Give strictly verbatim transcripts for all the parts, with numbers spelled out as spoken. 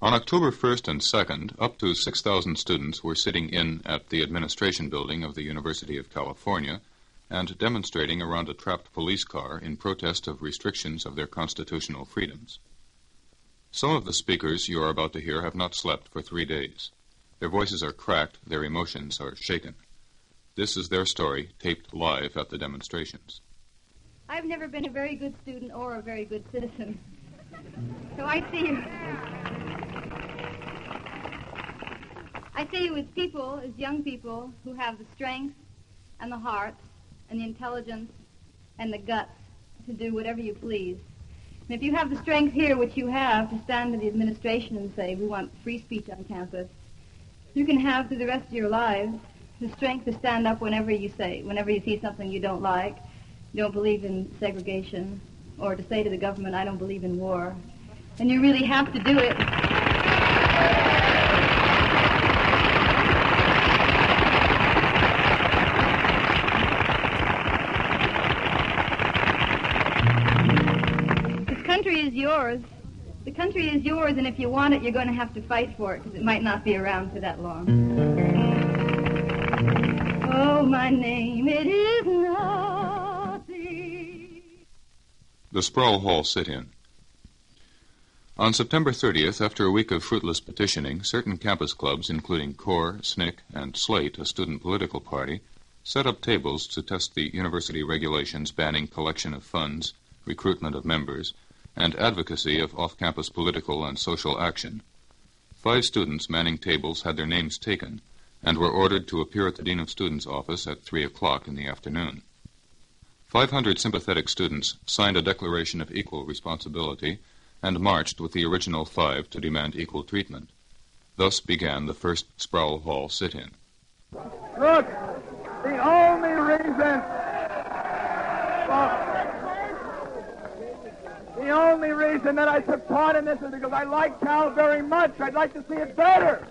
On October first and second, up to six thousand students were sitting in at the administration building of the University of California and demonstrating around a trapped police car in protest of restrictions of their constitutional freedoms. Some of the speakers you are about to hear have not slept for three days. Their voices are cracked, their emotions are shaken. This is their story, taped live at the demonstrations. I've never been a very good student or a very good citizen. So I see you. I see you as people, as young people, who have the strength and the heart and the intelligence and the guts to do whatever you please. And if you have the strength here, which you have, to stand to the administration and say, we want free speech on campus, you can have through the rest of your lives the strength to stand up whenever you say, whenever you see something you don't like, you don't believe in segregation, or to say to the government, I don't believe in war. And you really have to do it. This country is yours. The country is yours, and if you want it, you're going to have to fight for it, because it might not be around for that long. Oh, my name, it is nothing. The Sproul Hall sit-in. On September thirtieth, after a week of fruitless petitioning, certain campus clubs, including CORE, S N C C, and SLATE, a student political party, set up tables to test the university regulations banning collection of funds, recruitment of members, and advocacy of off-campus political and social action. Five students manning tables had their names taken and were ordered to appear at the Dean of Students' office at three o'clock in the afternoon. Five hundred sympathetic students signed a declaration of equal responsibility and marched with the original five to demand equal treatment. Thus began the first Sproul Hall sit-in. Look, the only reason... Well, the only reason that I took part in this is because I like Cal very much. I'd like to see it better.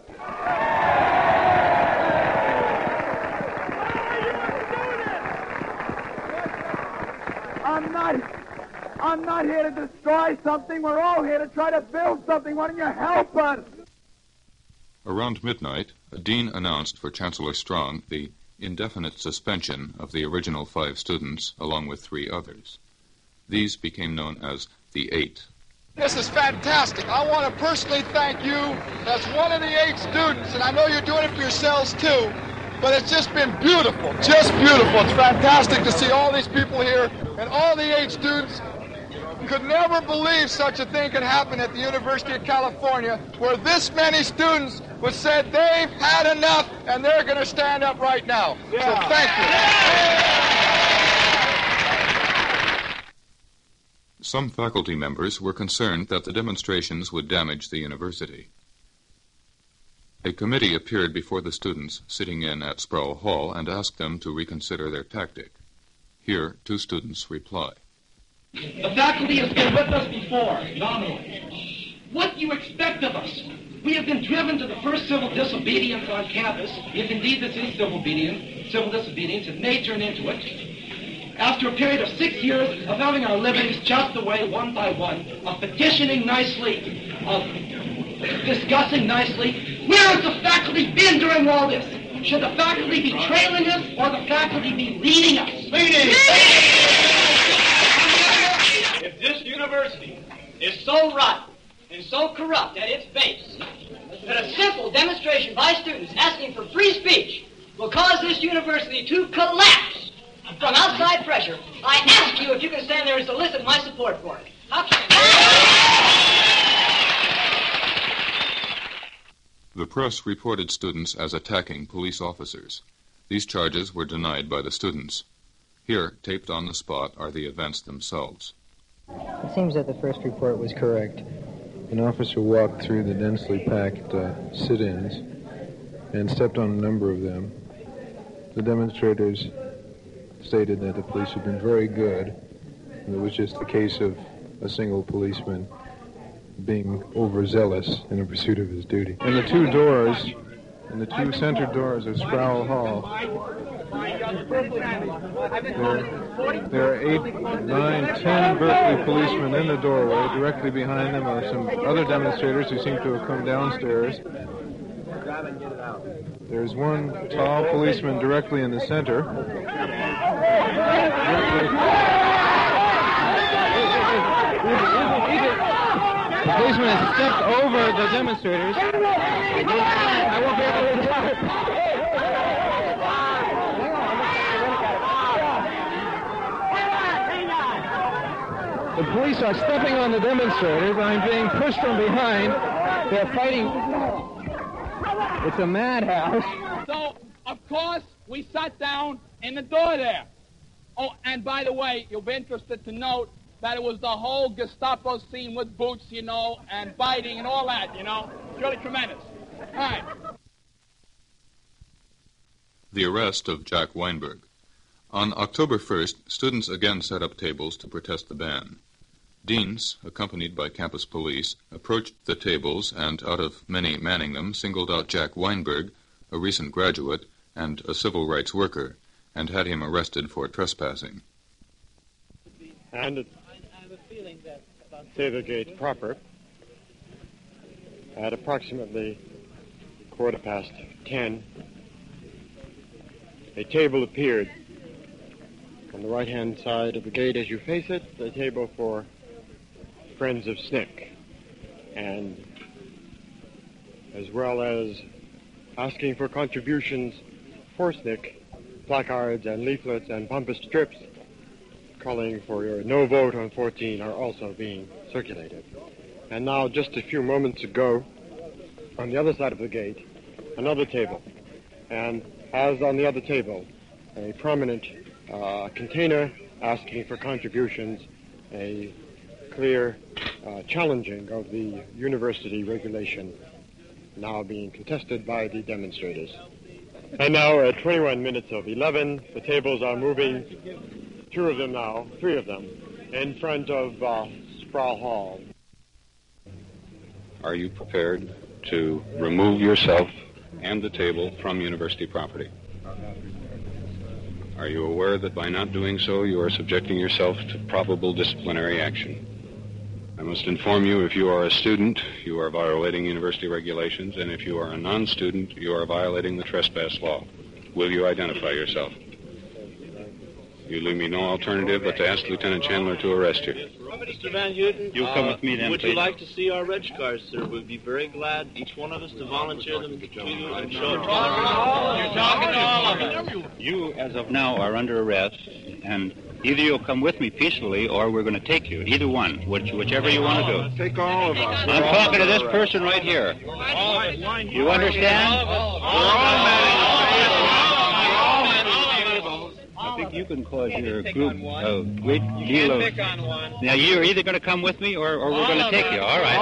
I'm not, I'm not here to destroy something. We're all here to try to build something. Why don't you help us? Around midnight, a dean announced for Chancellor Strong the indefinite suspension of the original five students, along with three others. These became known as the Eight. This is fantastic. I want to personally thank you as one of the eight students, and I know you're doing it for yourselves too, but it's just been beautiful, just beautiful. It's fantastic to see all these people here, and all the eight students could never believe such a thing could happen at the University of California, where this many students would said they've had enough, and they're going to stand up right now. Yeah. So thank you. Some faculty members were concerned that the demonstrations would damage the university. A committee appeared before the students sitting in at Sproul Hall and asked them to reconsider their tactic. Here, two students reply. The faculty has been with us before, nominally. What do you expect of us? We have been driven to the first civil disobedience on campus, if indeed this is civil obedience, civil disobedience, it may turn into it. After a period of six years of having our livings chopped away one by one, of petitioning nicely, of discussing nicely, where has the faculty been during all this? Should the faculty be trailing us or the faculty be leading us? Leading! If this university is so rotten and so corrupt at its base that a simple demonstration by students asking for free speech will cause this university to collapse from outside pressure, I ask you if you can stand there and solicit my support for it. How can The press reported students as attacking police officers. These charges were denied by the students. Here, taped on the spot, are the events themselves. It seems that the first report was correct. An officer walked through the densely packed uh, sit-ins and stepped on a number of them. The demonstrators stated that the police had been very good, and it was just a case of a single policeman being overzealous in the pursuit of his duty. And the two doors and the two center doors of Sproul Hall. There, there are eight, nine, ten Berkeley policemen in the doorway. Directly behind them are some other demonstrators who seem to have come downstairs. There's one tall policeman directly in the center. The policeman has stepped over the demonstrators. I won't be able to read out. The police are stepping on the demonstrators. I'm being pushed from behind. They're fighting. It's a madhouse. So, of course, we sat down in the door there. Oh, and by the way, you'll be interested to note that it was the whole Gestapo scene with boots, you know, and biting and all that, you know. It's really tremendous. All right. The arrest of Jack Weinberg. On October first, students again set up tables to protest the ban. Deans, accompanied by campus police, approached the tables and, out of many manning them, singled out Jack Weinberg, a recent graduate and a civil rights worker, and had him arrested for trespassing. And at Gate proper, at approximately quarter past ten, a table appeared on the right-hand side of the gate as you face it, the table for Friends of S N C C, and as well as asking for contributions for S N C C, placards and leaflets and pompous strips calling for your no vote on fourteen are also being circulated. And now, just a few moments ago, on the other side of the gate, another table, and as on the other table, a prominent uh, container asking for contributions, a clear uh, challenging of the university regulation now being contested by the demonstrators. And now at twenty-one minutes of eleven, the tables are moving, two of them now, three of them, in front of uh, Sproul Hall. Are you prepared to remove yourself and the table from university property? Are you aware that by not doing so, you are subjecting yourself to probable disciplinary action? I must inform you, if you are a student, you are violating university regulations, and if you are a non-student, you are violating the trespass law. Will you identify yourself? You leave me no alternative but to ask Lieutenant Chandler to arrest you. Mister Van Houten, You'll come with me then, would please. you like to see our reg cards, sir? We'd be very glad, each one of us, to volunteer them to you and show it to you. You're talking to all of us. You, as of now, are under arrest, and either you'll come with me peacefully or we're going to take you. Either one, which, whichever you want to do. Take all of us. I'm talking to this person right here. You understand? I think you can cause your group a great deal of... Now, you're either going to come with me or, or we're going to take you. All right.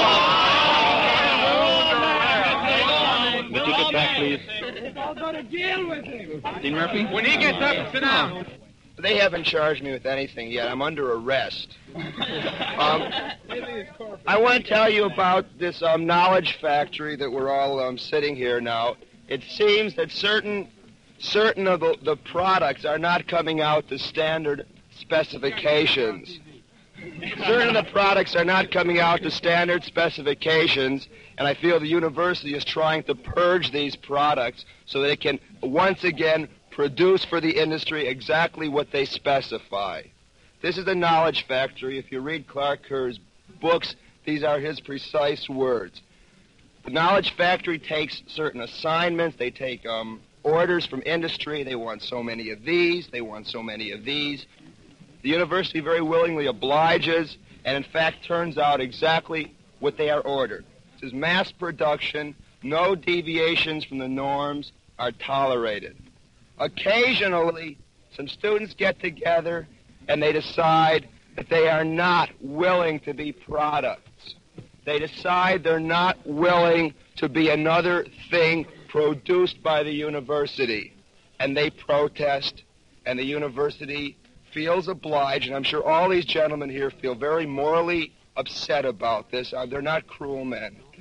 But you get back, please. I'll go to jail with him. Dean Murphy? When he gets up, sit down. They haven't charged me with anything yet. I'm under arrest. Um, I want to tell you about this um, knowledge factory that we're all um, sitting here now. It seems that certain certain of the, the products are not coming out to standard specifications. Certain of the products are not coming out to standard specifications, and I feel the university is trying to purge these products so that it can once again produce for the industry exactly what they specify. This is the knowledge factory. If you read Clark Kerr's books, these are his precise words. The knowledge factory takes certain assignments. They take um, orders from industry. They want so many of these. They want so many of these. The university very willingly obliges and, in fact, turns out exactly what they are ordered. This is mass production. No deviations from the norms are tolerated. Occasionally, some students get together and they decide that they are not willing to be products. They decide they're not willing to be another thing produced by the university. And they protest, and the university feels obliged, and I'm sure all these gentlemen here feel very morally upset about this. Uh, they're not cruel men.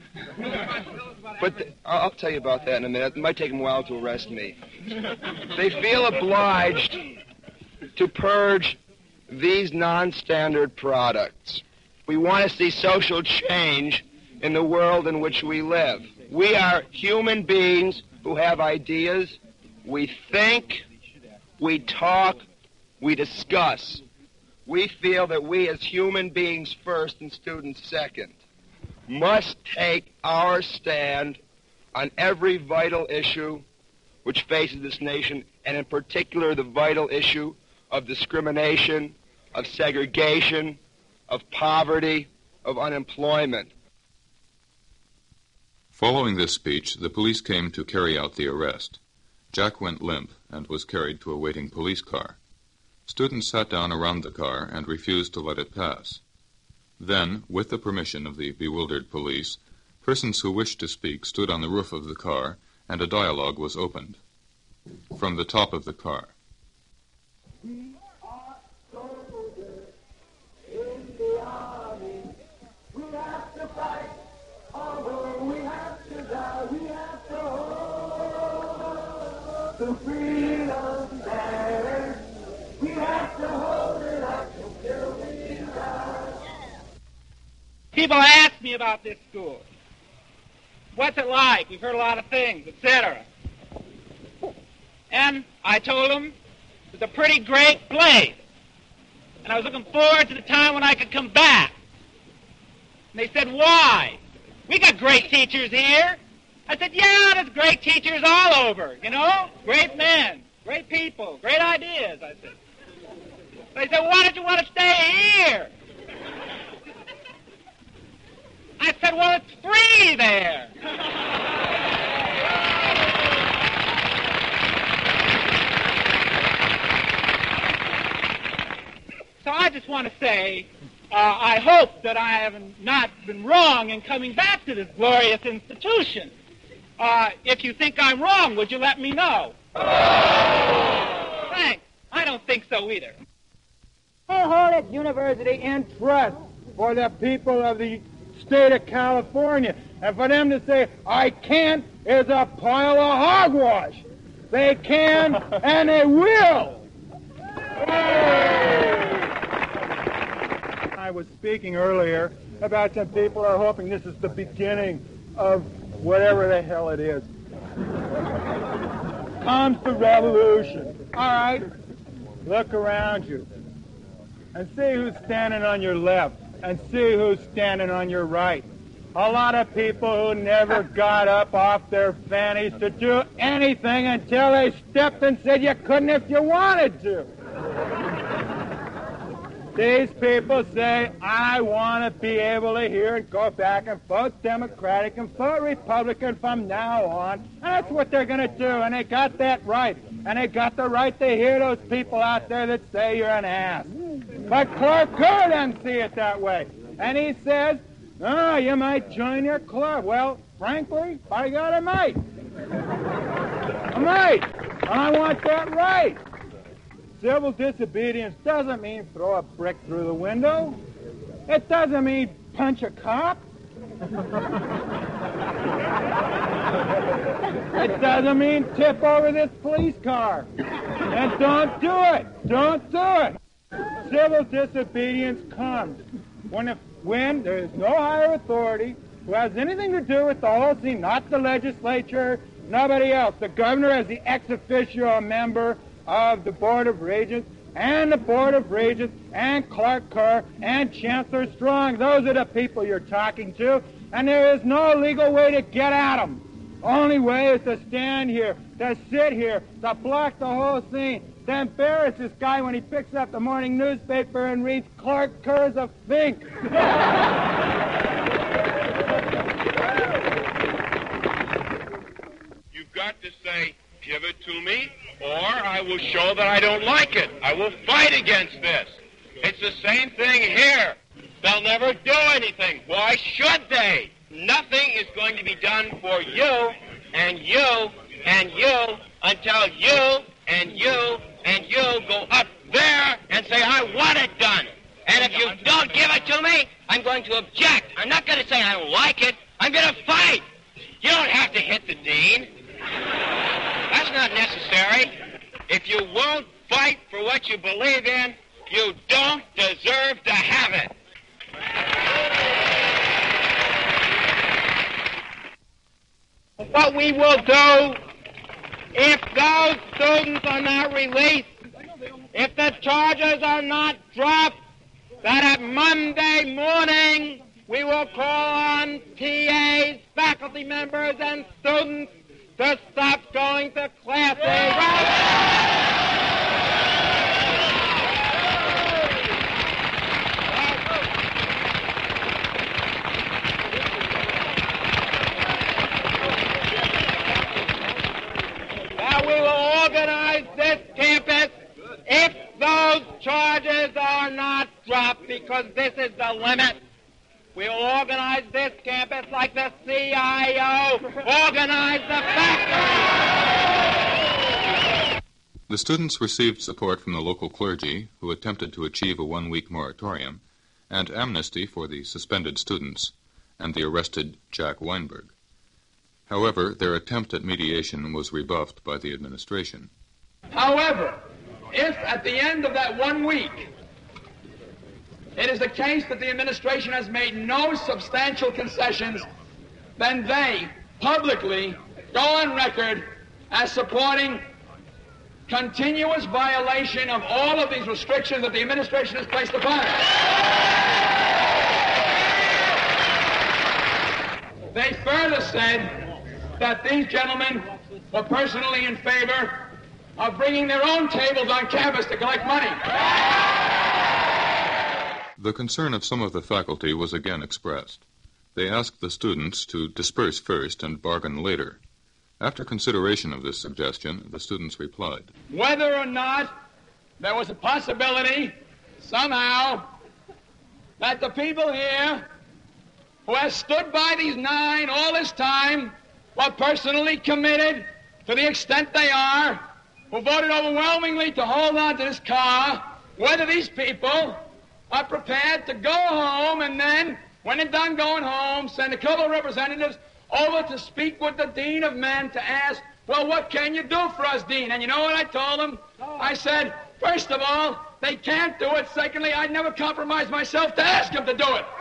But th- I'll tell you about that in a minute. It might take them a while to arrest me. They feel obliged to purge these non-standard products. We want to see social change in the world in which we live. We are human beings who have ideas. We think, we talk, we discuss. We feel that we as human beings first and students second must take our stand on every vital issue which faces this nation, and in particular the vital issue of discrimination, of segregation, of poverty, of unemployment. Following this speech, the police came to carry out the arrest. Jack went limp and was carried to a waiting police car. Students sat down around the car and refused to let it pass. Then, with the permission of the bewildered police, persons who wished to speak stood on the roof of the car, and a dialogue was opened. From the top of the car. We are soldiers in the army. We have to fight, although we have to die. We have to hold the freedom banner. We have to hold it up until we die. People ask me about this school. What's it like? We've heard a lot of things, et cetera. And I told them it's a pretty great place. And I was looking forward to the time when I could come back. And they said, why? We got great teachers here. I said, yeah, there's great teachers all over, you know? Great men, great people, great ideas, I said. They said, why did you want to stay here? I said, well, it's free there. So I just want to say, uh, I hope that I have not been wrong in coming back to this glorious institution. Uh, if you think I'm wrong, would you let me know? Thanks. I don't think so either. I hold this university in trust for the people of the state of California. And for them to say, I can't, is a pile of hogwash. They can and they will. I was speaking earlier about some people are hoping this is the beginning of whatever the hell it is. Comes the revolution. All right, look around you and see who's standing on your left and see who's standing on your right. A lot of people who never got up off their fannies to do anything until they stepped and said you couldn't if you wanted to. These people say, I want to be able to hear and go back and vote Democratic and vote Republican from now on. And that's what they're going to do, and they got that right. And they got the right to hear those people out there that say you're an ass. But Clark Kerr doesn't see it that way. And he says, oh, you might join your club. Well, frankly, by God, I might. I might. And I want that right. Civil disobedience doesn't mean throw a brick through the window. It doesn't mean punch a cop. It doesn't mean tip over this police car. And don't do it. Don't do it. Civil disobedience comes when, if, when there is no higher authority who has anything to do with the whole scene, not the legislature, nobody else. The governor as the ex officio member of the Board of Regents, and the Board of Regents, and Clark Kerr, and Chancellor Strong. Those are the people you're talking to, and there is no legal way to get at them. Only way is to stand here, to sit here, to block the whole scene, to embarrass this guy when he picks up the morning newspaper and reads Clark Kerr's a fink. You've got to say, give it to me, or I will show that I don't like it. I will fight against this. It's the same thing here. They'll never do anything. Why should they? Nothing is going to be done for you and you and you until you and you and you go up there and say, I want it done. And if you don't give it to me, I'm going to object. I'm not going to say I don't like it. I'm going to fight. You don't have to hit the dean. That's not necessary. If you won't fight for what you believe in, you don't deserve to have it. What we will do, if those students are not released, if the charges are not dropped, that at Monday morning we will call on T As, faculty members, and students to stop going to classes. That we will organize this campus if those charges are not dropped, because this is the limit. We will organize this campus like the C I O organized the factory. The students received support from the local clergy, who attempted to achieve a one-week moratorium, and amnesty for the suspended students and the arrested Jack Weinberg. However, their attempt at mediation was rebuffed by the administration. However, if at the end of that one week it is the case that the administration has made no substantial concessions, then they publicly go on record as supporting continuous violation of all of these restrictions that the administration has placed upon it. They further said that these gentlemen were personally in favor of bringing their own tables on campus to collect money. The concern of some of the faculty was again expressed. They asked the students to disperse first and bargain later. After consideration of this suggestion, the students replied, Whether or not there was a possibility, somehow, that the people here who have stood by these nine all this time were personally committed to the extent they are, who voted overwhelmingly to hold on to this car, whether these people are prepared to go home and then, when they're done going home, send a couple of representatives over to speak with the Dean of Men to ask, well, what can you do for us, Dean? And you know what I told them? I said, first of all, they can't do it. Secondly, I'd never compromise myself to ask them to do it.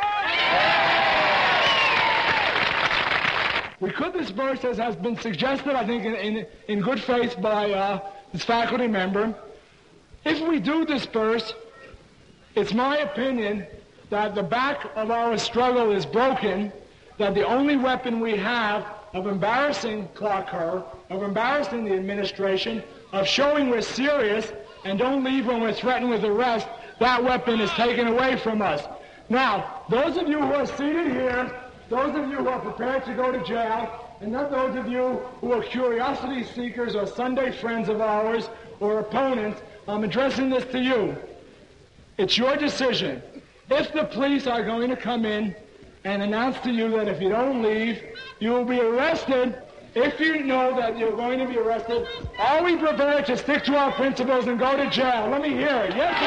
We could disperse, as has been suggested, I think, in, in, in good faith by uh, this faculty member. If we do disperse, it's my opinion that the back of our struggle is broken, that the only weapon we have of embarrassing Clark Kerr, of embarrassing the administration, of showing we're serious and don't leave when we're threatened with arrest, that weapon is taken away from us. Now, those of you who are seated here, those of you who are prepared to go to jail, and not those of you who are curiosity seekers or Sunday friends of ours or opponents, I'm addressing this to you. It's your decision. If the police are going to come in and announce to you that if you don't leave, you will be arrested, if you know that you're going to be arrested, are we prepared to stick to our principles and go to jail? Let me hear it. Yes,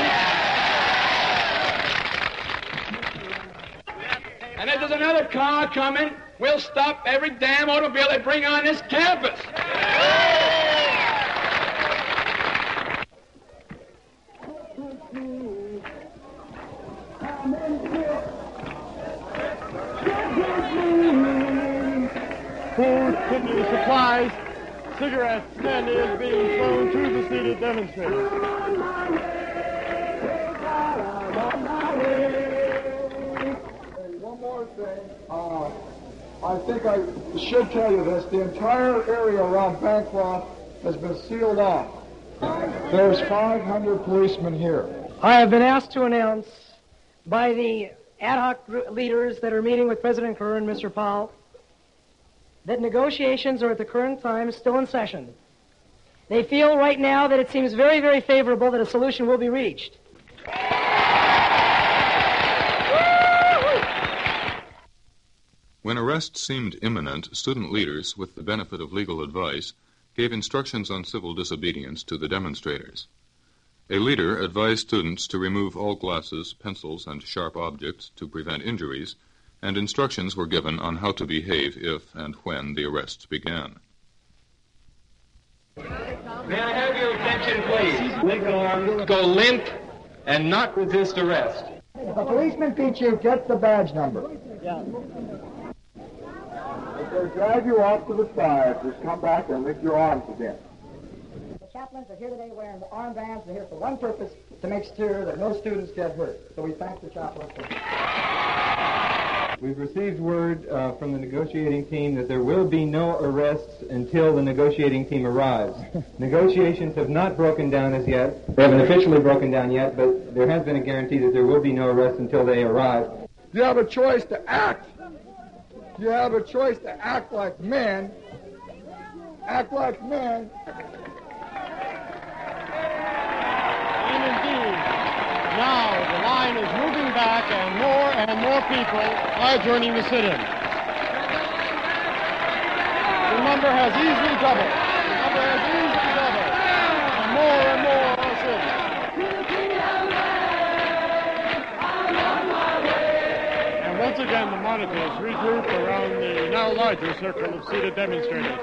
and if there's another car coming, we'll stop every damn automobile they bring on this campus. Food, kidney supplies, cigarettes, candy is being thrown to the seated demonstrators. One more thing. Uh, I think I should tell you this. The entire area around Bancroft has been sealed off. There's five hundred policemen here. I have been asked to announce by the ad hoc leaders that are meeting with President Kerr and Mister Powell that negotiations are at the current time still in session. They feel right now that it seems very, very favorable that a solution will be reached. When arrest seemed imminent, student leaders, with the benefit of legal advice, gave instructions on civil disobedience to the demonstrators. A leader advised students to remove all glasses, pencils, and sharp objects to prevent injuries, and instructions were given on how to behave if and when the arrests began. May I have your attention, please? Leg arms, go limp, and not resist arrest. If a policeman beats you, get the badge number. Yeah. If they drag you off to the side, just come back and lift your arms again. The chaplains are here today wearing armbands. They're here for one purpose, to make sure that no students get hurt. So we thank the chaplains for We've received word uh, from the negotiating team that there will be no arrests until the negotiating team arrives. Negotiations have not broken down as yet. They haven't officially broken down yet, but there has been a guarantee that there will be no arrests until they arrive. You have a choice to act. You have a choice to act like men. Act like men. And indeed, now the line is moving back and more and more people are joining the sit-in. The number has easily doubled. The number has easily doubled. And more and more are sitting. And once again, the monitors regroup around the now larger circle of seated demonstrators.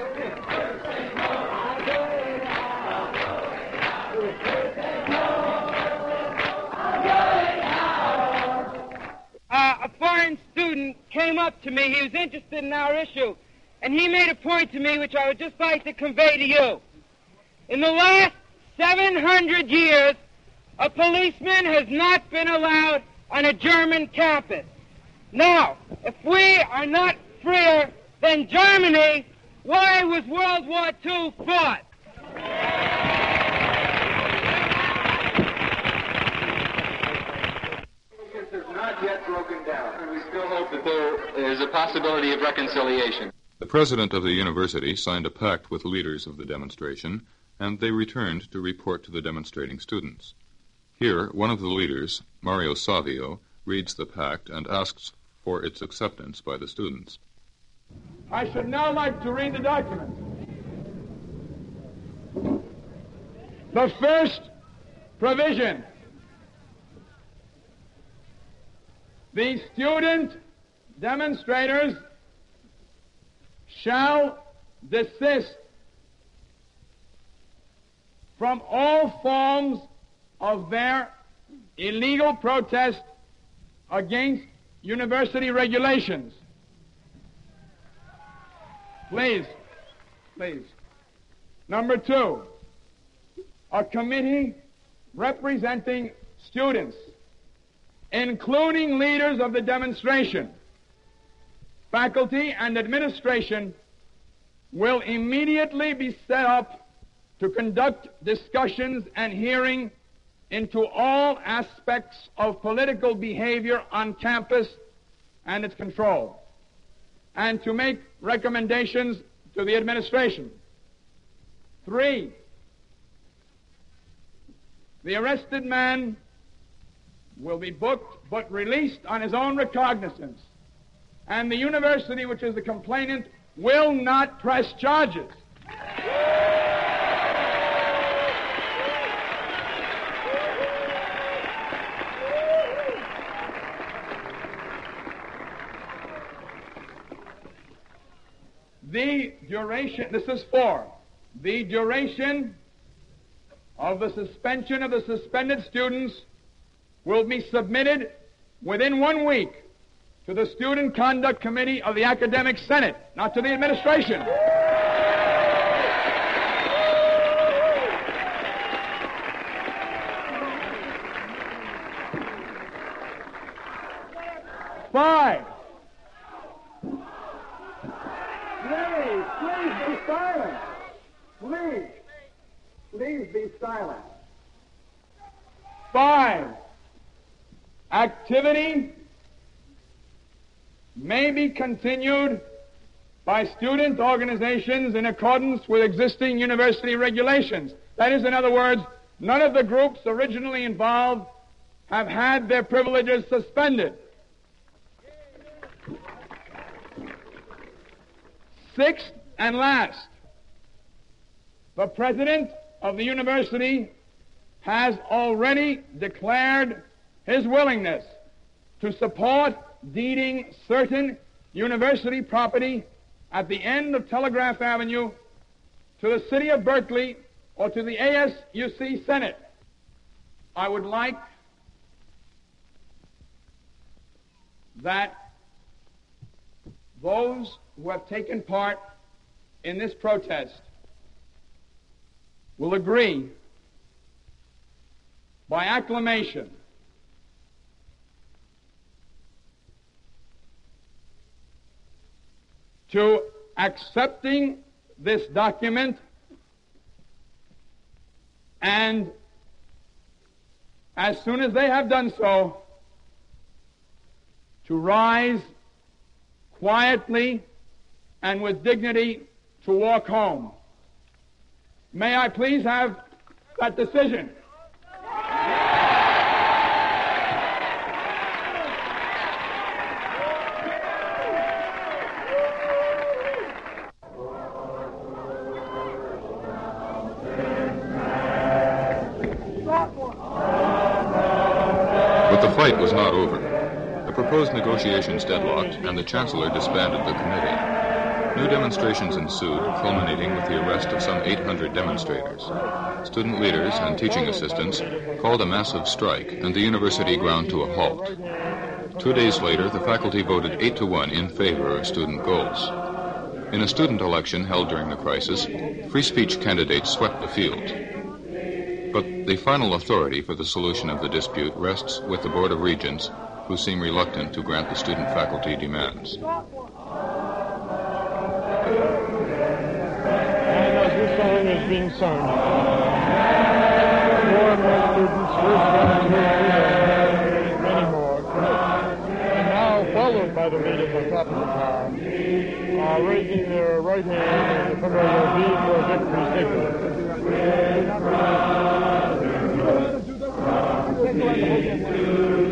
Uh, a foreign student came up to me. He was interested in our issue, and he made a point to me which I would just like to convey to you. In the last seven hundred years, a policeman has not been allowed on a German campus. Now, if we are not freer than Germany, why was World War Two fought? Has not yet broken down, and we still hope that there is a possibility of reconciliation. The president of the university signed a pact with leaders of the demonstration, and they returned to report to the demonstrating students. Here, one of the leaders, Mario Savio, reads the pact and asks for its acceptance by the students. I should now like to read the document. The first provision. The student demonstrators shall desist from all forms of their illegal protest against university regulations. Please, please. Number two, a committee representing students, including leaders of the demonstration, faculty, and administration, will immediately be set up to conduct discussions and hearing into all aspects of political behavior on campus and its control, and to make recommendations to the administration. Three, the arrested man will be booked but released on his own recognizance, and the university, which is the complainant, will not press charges. The duration, this is four, the duration of the suspension of the suspended students will be submitted within one week to the Student Conduct Committee of the Academic Senate, not to the administration. Five. Please, please be silent. Please, please be silent. Five. Activity may be continued by student organizations in accordance with existing university regulations. That is, in other words, none of the groups originally involved have had their privileges suspended. Sixth and last, the president of the university has already declared his willingness to support deeding certain university property at the end of Telegraph Avenue to the city of Berkeley or to the A S U C Senate. I would like that those who have taken part in this protest will agree by acclamation to accepting this document and as soon as they have done so, to rise quietly and with dignity to walk home. May I please have that decision? But the fight was not over. The proposed negotiations deadlocked, and the Chancellor disbanded the committee. New demonstrations ensued, culminating with the arrest of some eight hundred demonstrators. Student leaders and teaching assistants called a massive strike, and the university ground to a halt. Two days later, the faculty voted eight to one in favor of student goals. In a student election held during the crisis, free speech candidates swept the field. But the final authority for the solution of the dispute rests with the Board of Regents, who seem reluctant to grant the student-faculty demands. And as this song is being sung, more and more students, first one, two, three, many more, and now followed by the leaders on top of the tower, are raising their right hand in the familiar V for victory signal.